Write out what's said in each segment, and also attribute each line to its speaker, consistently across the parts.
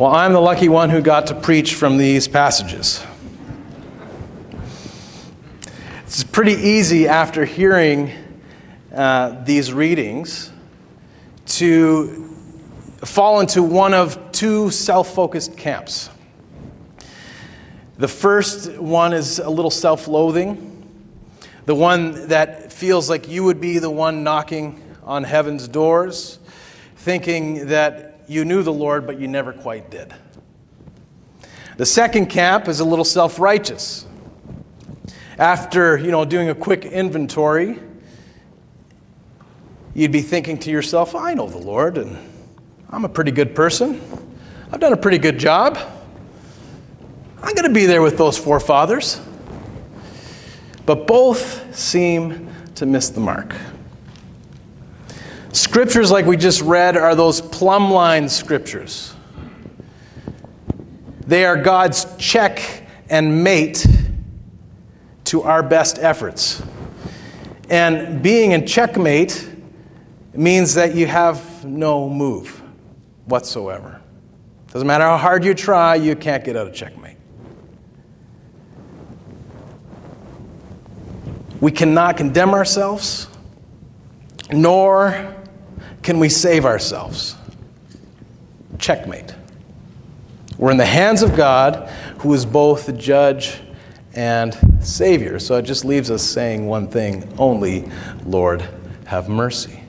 Speaker 1: Well, I'm the lucky one who got to preach from these passages. It's pretty easy after hearing these readings to fall into one of two self-focused camps. The first one is a little self-loathing, the one that feels like you would be the one knocking on heaven's doors, thinking that you knew the Lord, but you never quite did. The second camp is a little self-righteous. After, doing a quick inventory, you'd be thinking to yourself, I know the Lord, and I'm a pretty good person. I've done a pretty good job. I'm going to be there with those forefathers. But both seem to miss the mark. Scriptures like we just read are those plumb line scriptures. They are God's check and mate to our best efforts. And being in checkmate means that you have no move whatsoever. Doesn't matter how hard you try, you can't get out of checkmate. We cannot condemn ourselves, nor can we save ourselves. Checkmate. We're in the hands of God, who is both the judge and Savior. So it just leaves us saying one thing only: Lord, have mercy.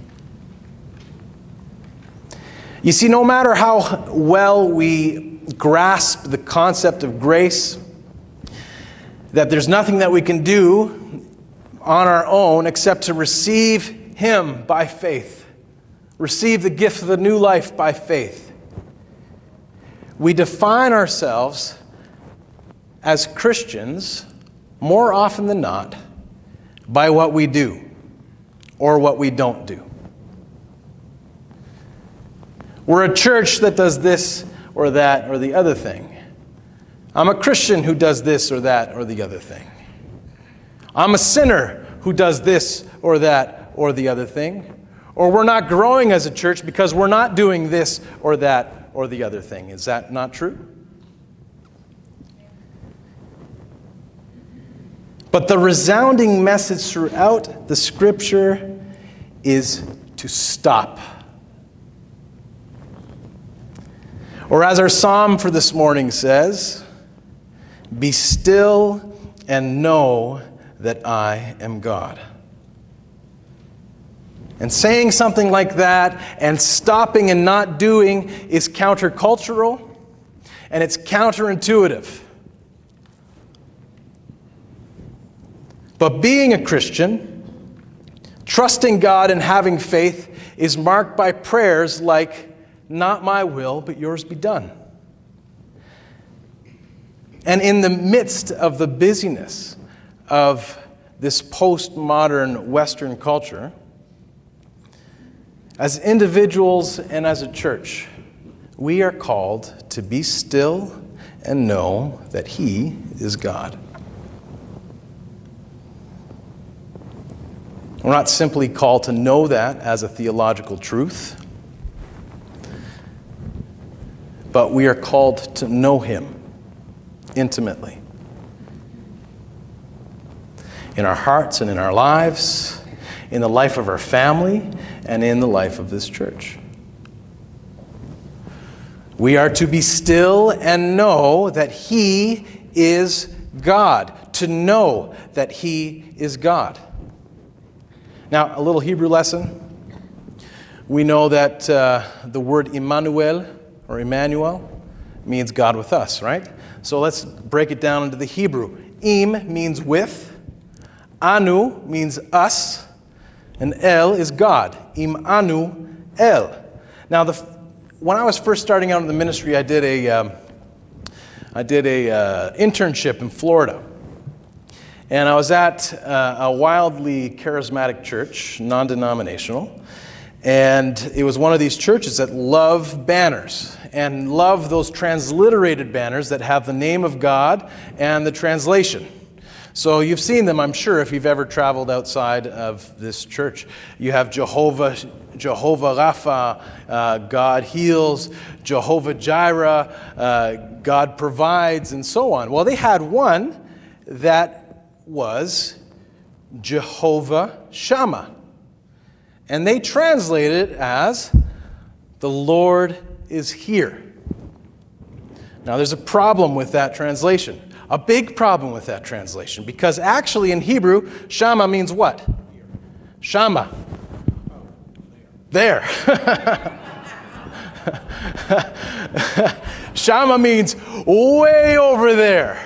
Speaker 1: You see, no matter how well we grasp the concept of grace, that there's nothing that we can do on our own except to receive Him by faith. Receive the gift of the new life by faith. We define ourselves as Christians more often than not by what we do or what we don't do. We're a church that does this or that or the other thing. I'm a Christian who does this or that or the other thing. I'm a sinner who does this or that or the other thing. Or we're not growing as a church because we're not doing this or that or the other thing. Is that not true? But the resounding message throughout the Scripture is to stop. Or as our psalm for this morning says, be still and know that I am God. And saying something like that and stopping and not doing is countercultural and it's counterintuitive. But being a Christian, trusting God and having faith is marked by prayers like, not my will, but yours be done. And in the midst of the busyness of this postmodern Western culture, as individuals and as a church, we are called to be still and know that He is God. We're not simply called to know that as a theological truth, but we are called to know Him intimately. In our hearts and in our lives, in the life of our family, and in the life of this church. We are to be still and know that He is God. To know that He is God. Now, a little Hebrew lesson. We know that the word Immanuel, or Emmanuel, means God with us, right? So let's break it down into the Hebrew. Im means with. Anu means us. And El is God. Immanuel. Now, when I was first starting out in the ministry, I did a internship in Florida. And I was at a wildly charismatic church, non-denominational. And it was one of these churches that love banners and love those transliterated banners that have the name of God and the translation. So you've seen them, I'm sure, if you've ever traveled outside of this church. You have Jehovah Rapha, God heals, Jehovah Jireh, God provides, and so on. Well, they had one that was Jehovah Shammah. And they translate it as, the Lord is here. Now, there's a problem with that translation. A big problem with that translation. Because actually in Hebrew, Shammah means what? Shammah. There. Shammah means way over there.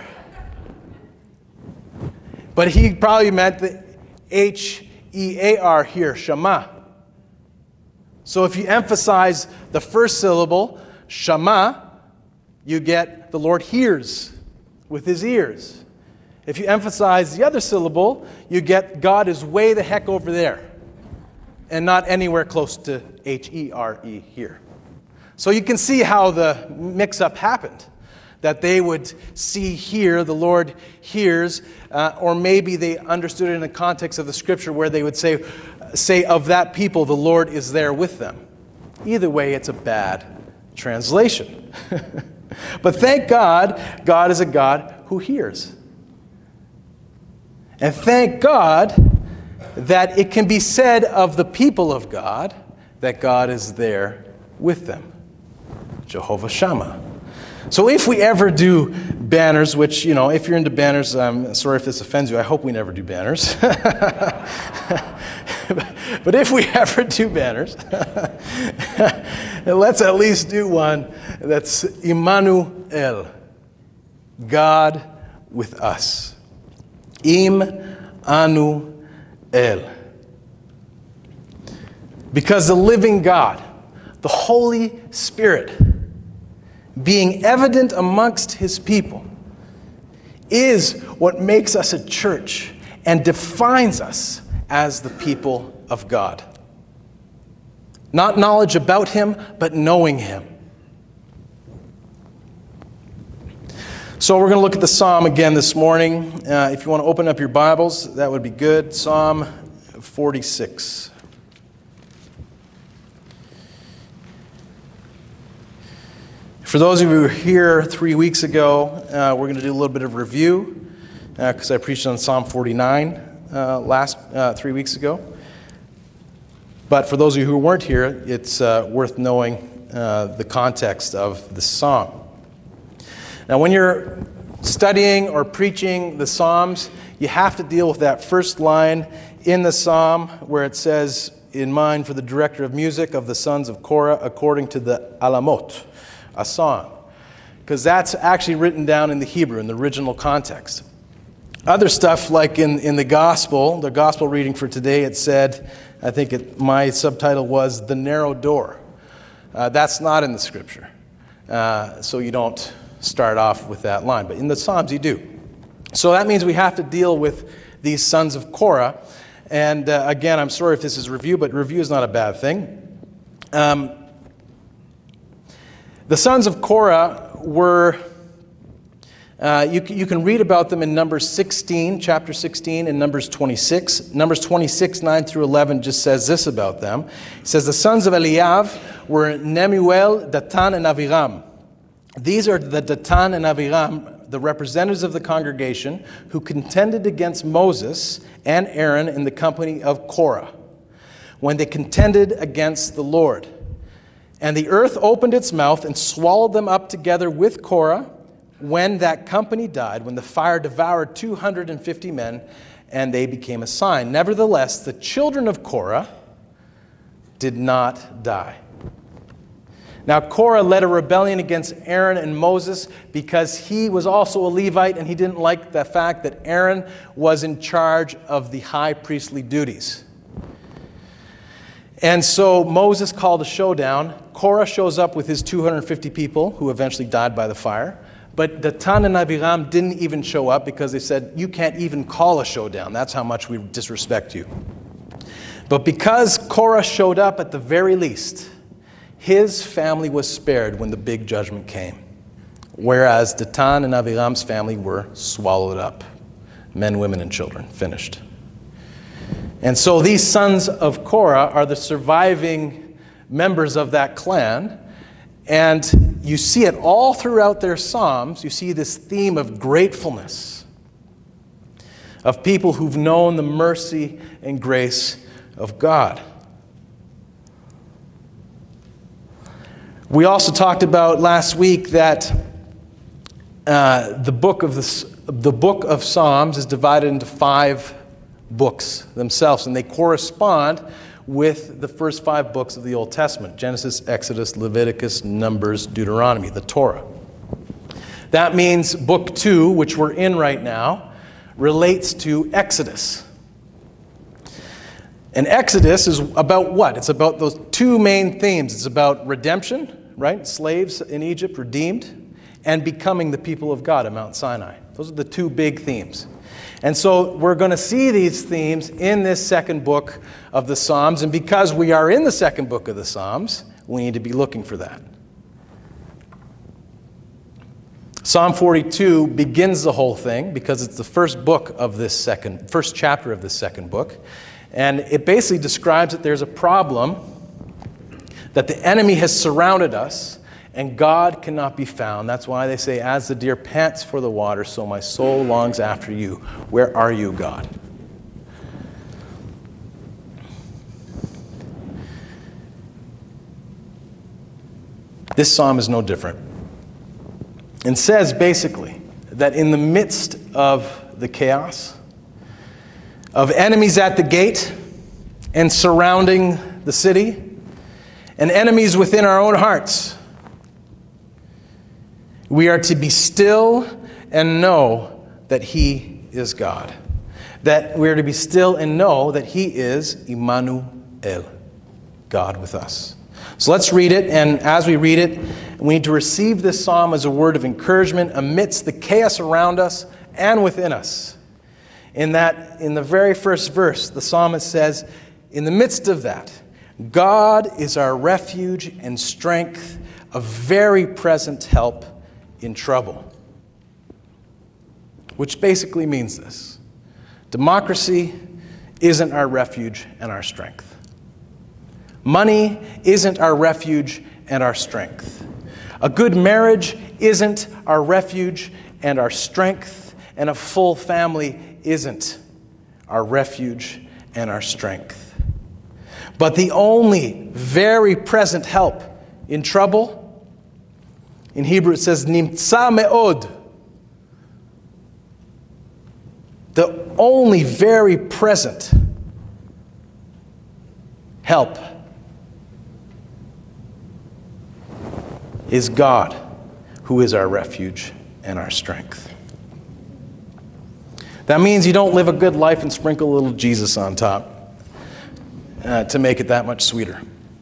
Speaker 1: But he probably meant the H-E-A-R here, Shema. So if you emphasize the first syllable, Shema, you get the Lord hears with his ears. If you emphasize the other syllable, you get God is way the heck over there and not anywhere close to H-E-R-E here. So you can see how the mix-up happened. That they would see here, the Lord hears, or maybe they understood it in the context of the scripture where they would say of that people, the Lord is there with them. Either way, it's a bad translation. But thank God, God is a God who hears. And thank God that it can be said of the people of God that God is there with them. Jehovah Shammah. So if we ever do banners, which, if you're into banners, I'm sorry if this offends you. I hope we never do banners. But if we ever do banners, let's at least do one that's Immanuel, God with us. Im-anu-el. Because the living God, the Holy Spirit, being evident amongst his people, is what makes us a church and defines us as the people of God. Not knowledge about him, but knowing him. So we're going to look at the psalm again this morning. If you want to open up your Bibles, that would be good. Psalm 46. For those of you who were here 3 weeks ago, we're going to do a little bit of review because I preached on Psalm 49 last 3 weeks ago. But for those of you who weren't here, it's worth knowing the context of the psalm. Now, when you're studying or preaching the Psalms, you have to deal with that first line in the psalm where it says, in mind for the director of music of the sons of Korah, according to the Alamot, a song. Because that's actually written down in the Hebrew, in the original context. Other stuff, like in the gospel reading for today, it said, my subtitle was, the narrow door. That's not in the scripture. So you don't start off with that line. But in the Psalms, you do. So that means we have to deal with these sons of Korah. And again, I'm sorry if this is review, but review is not a bad thing. The sons of Korah were, you can read about them in Numbers 16, chapter 16, and Numbers 26. Numbers 26, 9 through 11 just says this about them. It says, the sons of Eliav were Nemuel, Datan, and Aviram. These are the Datan and Aviram, the representatives of the congregation, who contended against Moses and Aaron in the company of Korah, when they contended against the Lord. And the earth opened its mouth and swallowed them up together with Korah when that company died, when the fire devoured 250 men, and they became a sign. Nevertheless, the children of Korah did not die. Now, Korah led a rebellion against Aaron and Moses because he was also a Levite and he didn't like the fact that Aaron was in charge of the high priestly duties. And so Moses called a showdown. Korah shows up with his 250 people who eventually died by the fire. But Datan and Abiram didn't even show up because they said, you can't even call a showdown. That's how much we disrespect you. But because Korah showed up at the very least, his family was spared when the big judgment came, whereas Datan and Abiram's family were swallowed up. Men, women, and children. Finished. And so these sons of Korah are the surviving members of that clan. And you see it all throughout their Psalms. You see this theme of gratefulness, of people who've known the mercy and grace of God. We also talked about last week that the book of Psalms is divided into 5 books themselves, and they correspond with the first 5 books of the Old Testament: Genesis, Exodus, Leviticus, Numbers, Deuteronomy, the Torah. That means book 2, which we're in right now, relates to Exodus. And Exodus is about what? It's about those 2 main themes. It's about redemption, right? Slaves in Egypt redeemed, and becoming the people of God at Mount Sinai. Those are the 2 big themes. And so we're going to see these themes in this second book of the Psalms. And because we are in the second book of the Psalms, we need to be looking for that. Psalm 42 begins the whole thing because it's the first chapter of this second book. And it basically describes that there's a problem, that the enemy has surrounded us, and God cannot be found. That's why they say, as the deer pants for the water, so my soul longs after you. Where are you, God? This psalm is no different. And says basically that in the midst of the chaos, of enemies at the gate and surrounding the city, and enemies within our own hearts, we are to be still and know that He is God. That we are to be still and know that He is Immanuel, God with us. So let's read it, and as we read it, we need to receive this psalm as a word of encouragement amidst the chaos around us and within us. In the very first verse, the psalmist says, in the midst of that, God is our refuge and strength, a very present help in trouble. Which basically means this: democracy isn't our refuge and our strength. Money isn't our refuge and our strength. A good marriage isn't our refuge and our strength. And a full family isn't our refuge and our strength. But the only very present help in trouble, in Hebrew it says, nimtza me'od. The only very present help is God, who is our refuge and our strength. That means you don't live a good life and sprinkle a little Jesus on top to make it that much sweeter.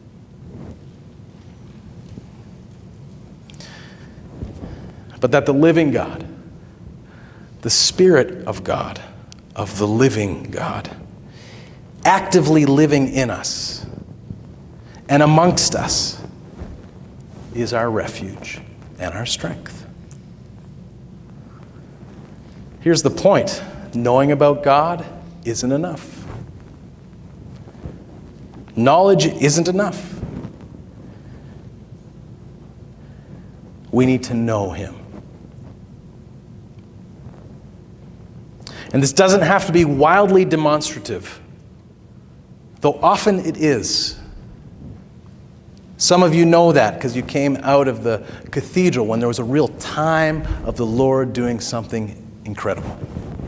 Speaker 1: But that the living God, the Spirit of God, of the living God, actively living in us and amongst us, is our refuge and our strength. Here's the point. Knowing about God isn't enough. Knowledge isn't enough. We need to know Him. And this doesn't have to be wildly demonstrative, though often it is. Some of you know that because you came out of the cathedral when there was a real time of the Lord doing something incredible.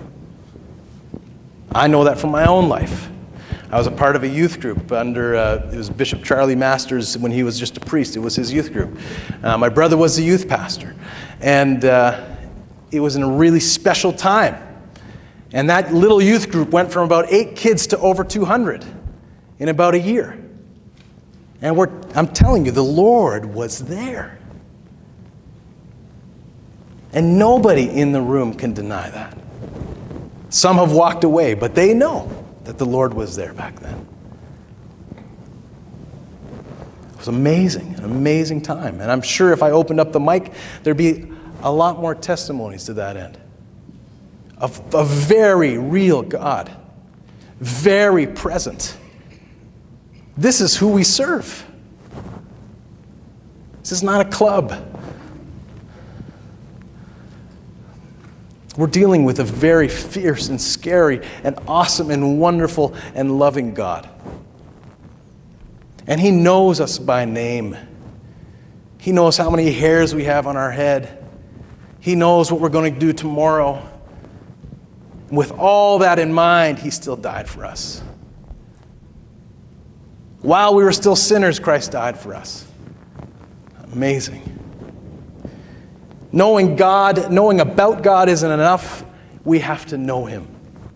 Speaker 1: I know that from my own life. I was a part of a youth group under, it was Bishop Charlie Masters when he was just a priest. It was his youth group. My brother was the youth pastor. And it was in a really special time. And that little youth group went from about 8 kids to over 200 in about a year. And I'm telling you, the Lord was there. And nobody in the room can deny that. Some have walked away, but they know that the Lord was there back then. It was amazing, an amazing time. And I'm sure if I opened up the mic, there'd be a lot more testimonies to that end. of a very real God, very present. This is who we serve. This is not a club. We're dealing with a very fierce and scary and awesome and wonderful and loving God. And He knows us by name. He knows how many hairs we have on our head. He knows what we're going to do tomorrow. With all that in mind, He still died for us. While we were still sinners, Christ died for us. Amazing. Knowing about God isn't enough. We have to know Him.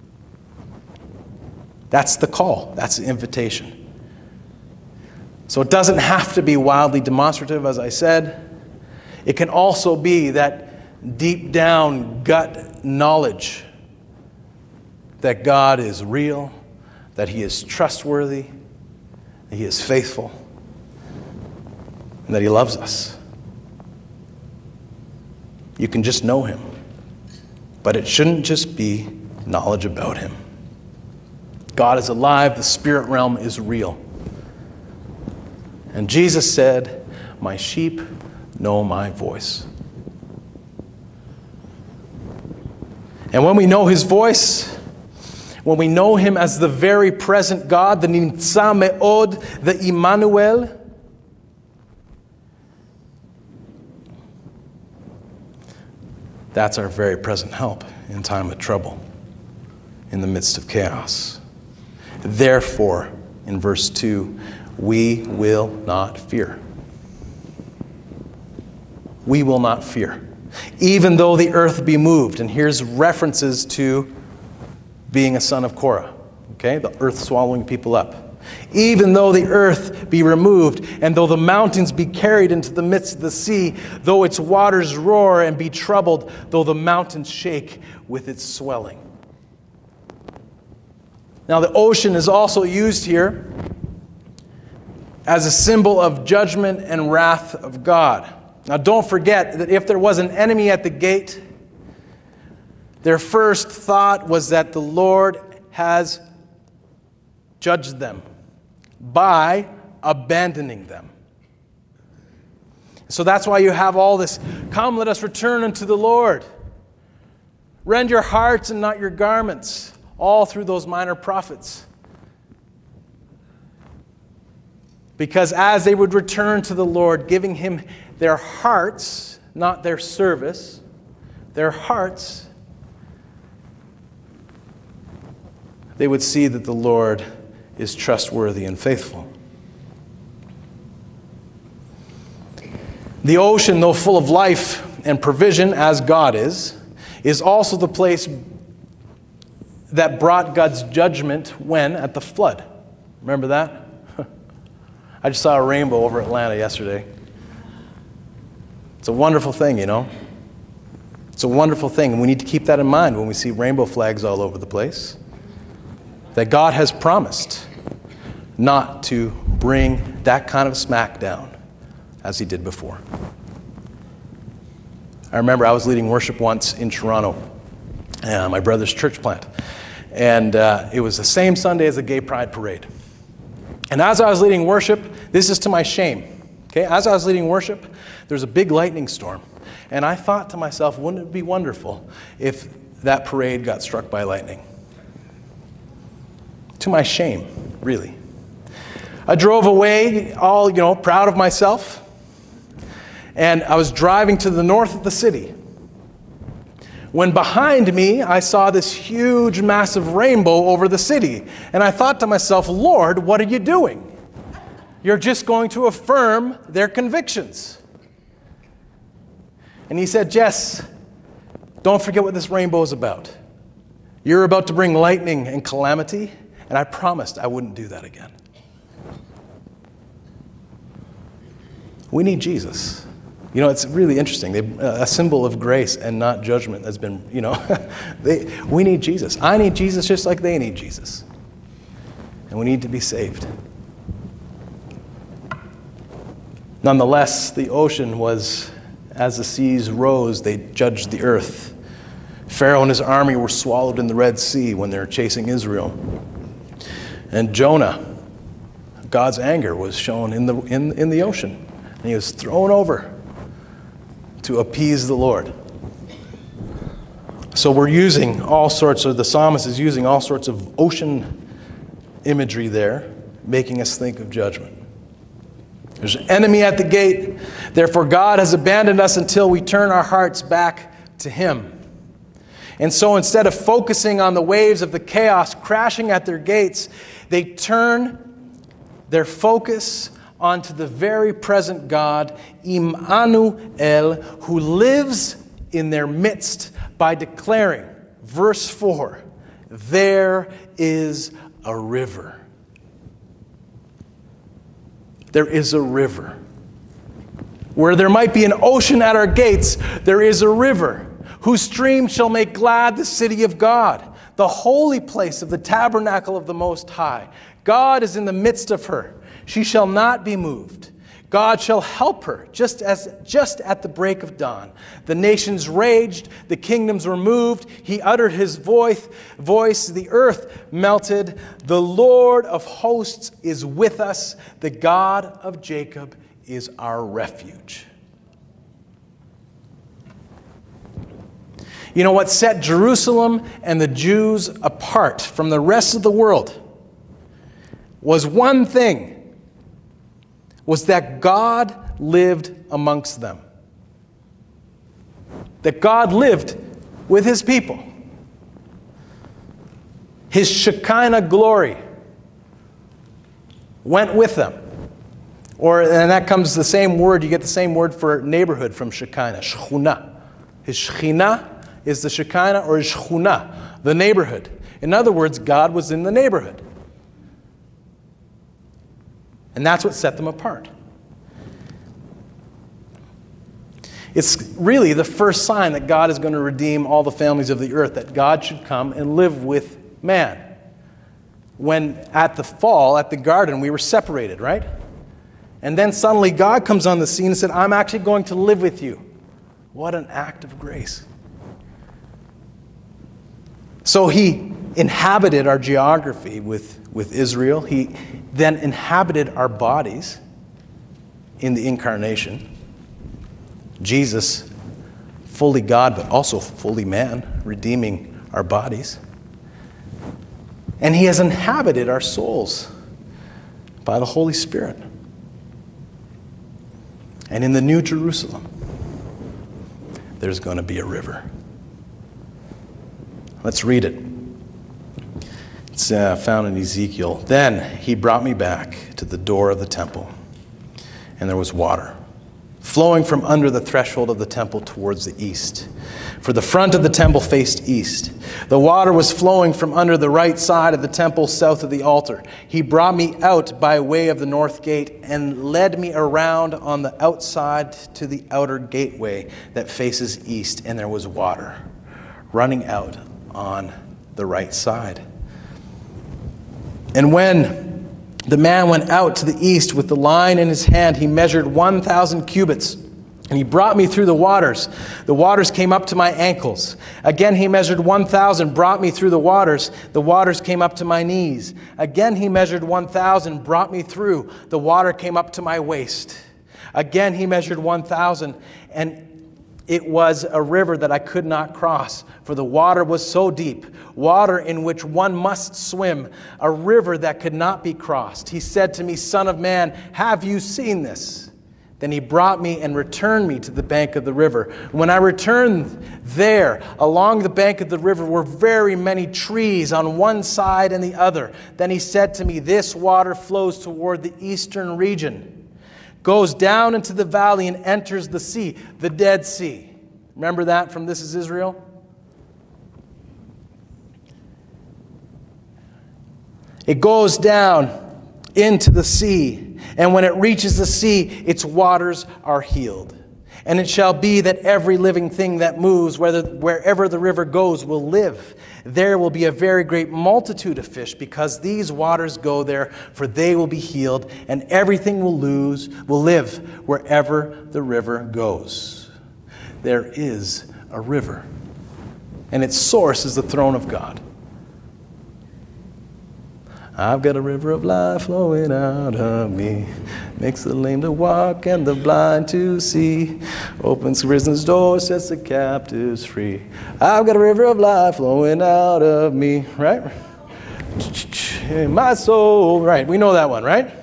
Speaker 1: That's the call. That's the invitation. So it doesn't have to be wildly demonstrative, as I said. It can also be that deep down gut knowledge that God is real, that He is trustworthy, that He is faithful, and that He loves us. You can just know Him, but it shouldn't just be knowledge about Him. God is alive, the spirit realm is real. And Jesus said, "My sheep know my voice." And when we know His voice, when we know Him as the very present God, the Nimtza Me'od, the Immanuel, that's our very present help in time of trouble, in the midst of chaos. Therefore, in verse 2, we will not fear. We will not fear. Even though the earth be moved. And here's references to being a son of Korah. Okay? The earth swallowing people up. Even though the earth be removed, and though the mountains be carried into the midst of the sea, though its waters roar and be troubled, though the mountains shake with its swelling. Now the ocean is also used here as a symbol of judgment and wrath of God. Now don't forget that if there was an enemy at the gate, their first thought was that the Lord has judged them by abandoning them. So that's why you have all this, "Come, let us return unto the Lord. Rend your hearts and not your garments," all through those minor prophets. Because as they would return to the Lord, giving Him their hearts, not their service, their hearts, they would see that the Lord is trustworthy and faithful. The ocean, though full of life and provision, as God is also the place that brought God's judgment when? At the flood. Remember that? I just saw a rainbow over Atlanta yesterday. It's a wonderful thing, you know. It's a wonderful thing, and we need to keep that in mind when we see rainbow flags all over the place. That God has promised not to bring that kind of smackdown as He did before. I remember I was leading worship once in Toronto, my brother's church plant. And it was the same Sunday as the Gay Pride Parade. And as I was leading worship, this is to my shame. Okay, as I was leading worship, there's a big lightning storm. And I thought to myself, wouldn't it be wonderful if that parade got struck by lightning? To my shame, really. I drove away all, proud of myself. And I was driving to the north of the city. When behind me, I saw this huge, massive rainbow over the city. And I thought to myself, Lord, what are you doing? You're just going to affirm their convictions. And He said, Jess, don't forget what this rainbow is about. You're about to bring lightning and calamity, and I promised I wouldn't do that again. We need Jesus. It's really interesting. A symbol of grace and not judgment has been, we need Jesus. I need Jesus just like they need Jesus. And we need to be saved. Nonetheless, the ocean was, as the seas rose, they judged the earth. Pharaoh and his army were swallowed in the Red Sea when they were chasing Israel. And Jonah, God's anger was shown in the ocean. And he was thrown over to appease the Lord. So we're using all sorts of, the psalmist is using all sorts of ocean imagery there, making us think of judgment. There's an enemy at the gate. Therefore, God has abandoned us until we turn our hearts back to Him. And so instead of focusing on the waves of the chaos crashing at their gates, they turn their focus onto the very present God, Immanuel, who lives in their midst by declaring, verse 4, there is a river. There is a river. Where there might be an ocean at our gates, there is a river, whose stream shall make glad the city of God, the holy place of the tabernacle of the Most High. God is in the midst of her. She shall not be moved. God shall help her, just at the break of dawn. The nations raged, the kingdoms were moved. He uttered his voice, the earth melted. The Lord of hosts is with us. The God of Jacob is our refuge. You know what set Jerusalem and the Jews apart from the rest of the world was one thing. Was that God lived amongst them. That God lived with His people. His Shekinah glory went with them. And that comes the same word, you get the same word for neighborhood from Shekinah, Shechunah. His Shekhinah is the Shekinah, or his Shechunah, the neighborhood. In other words, God was in the neighborhood. And that's what set them apart. It's really the first sign that God is going to redeem all the families of the earth, that God should come and live with man. When at the fall, at the garden, we were separated, right? And then suddenly God comes on the scene and said, I'm actually going to live with you. What an act of grace. So He inhabited our geography with Israel. He then inhabited our bodies in the incarnation. Jesus, fully God, but also fully man, redeeming our bodies. And He has inhabited our souls by the Holy Spirit. And in the New Jerusalem, there's going to be a river. Let's read it. It's found in Ezekiel. Then He brought me back to the door of the temple, and there was water flowing from under the threshold of the temple towards the east. For the front of the temple faced east. The water was flowing from under the right side of the temple south of the altar. He brought me out by way of the north gate and led me around on the outside to the outer gateway that faces east, and there was water running out on the right side. And when the man went out to the east with the line in his hand, he measured 1,000 cubits, and he brought me through the waters. The waters came up to my ankles. Again he measured 1,000, brought me through the waters. The waters came up to my knees. Again he measured 1,000, brought me through. The water came up to my waist. Again he measured 1,000, and it was a river that I could not cross, for the water was so deep, water in which one must swim, a river that could not be crossed. He said to me, Son of man, have you seen this? Then He brought me and returned me to the bank of the river. When I returned there, along the bank of the river were very many trees on one side and the other. Then He said to me, this water flows toward the eastern region, goes down into the valley and enters the sea, the Dead Sea. Remember that from This Is Israel? It goes down into the sea, and when it reaches the sea, its waters are healed. And it shall be that every living thing that moves, wherever the river goes, will live. There will be a very great multitude of fish, because these waters go there, for they will be healed, and everything will live wherever the river goes. There is a river. and its source is the throne of God. I've got a river of life flowing out of me, makes the lame to walk and the blind to see, opens prison's door, sets the captives free. I've got a river of life flowing out of me, right? My soul, right? We know that one, right?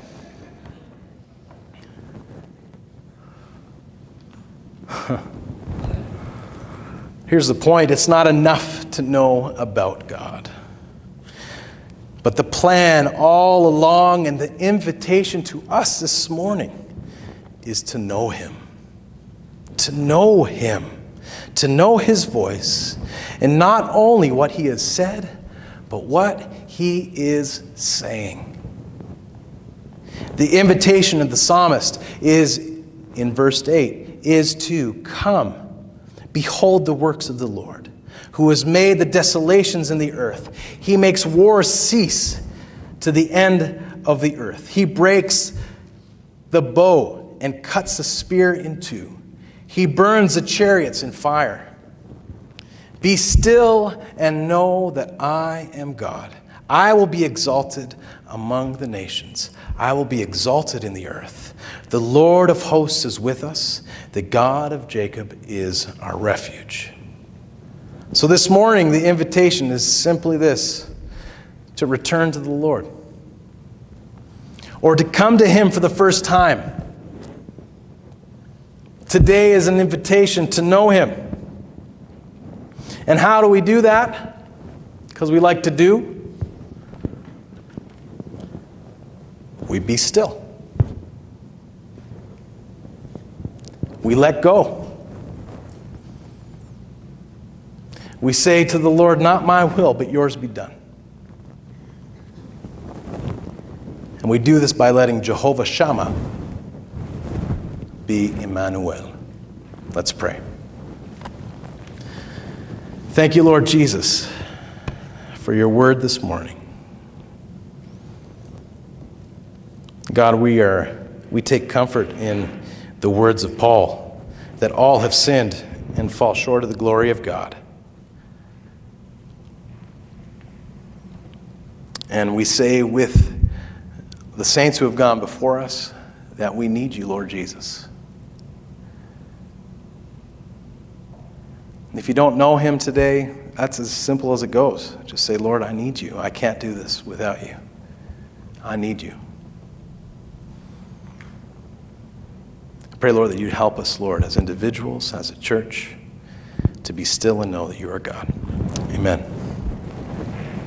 Speaker 1: Here's the point. It's not enough to know about God. But the plan all along and the invitation to us this morning is to know Him. To know Him. To know His voice. And not only what He has said, but what He is saying. The invitation of the psalmist is, in verse 8, is to come, behold the works of the Lord, who has made the desolations in the earth. He makes wars cease to the end of the earth. He breaks the bow and cuts the spear in two. He burns the chariots in fire. Be still and know that I am God. I will be exalted among the nations. I will be exalted in the earth. The Lord of hosts is with us. The God of Jacob is our refuge. So this morning, the invitation is simply this: to return to the Lord, or to come to Him for the first time. Today is an invitation to know Him. And how do we do that? Because we like to do. We be still. We let go. We say to the Lord, not my will, but yours be done. And we do this by letting Jehovah Shammah be Emmanuel. Let's pray. Thank you, Lord Jesus, for your word this morning. God, we take comfort in the words of Paul, that all have sinned and fall short of the glory of God. And we say with the saints who have gone before us that we need you, Lord Jesus. And if you don't know Him today, that's as simple as it goes. Just say, Lord, I need you. I can't do this without you. I need you. I pray, Lord, that you'd help us, Lord, as individuals, as a church, to be still and know that you are God. Amen.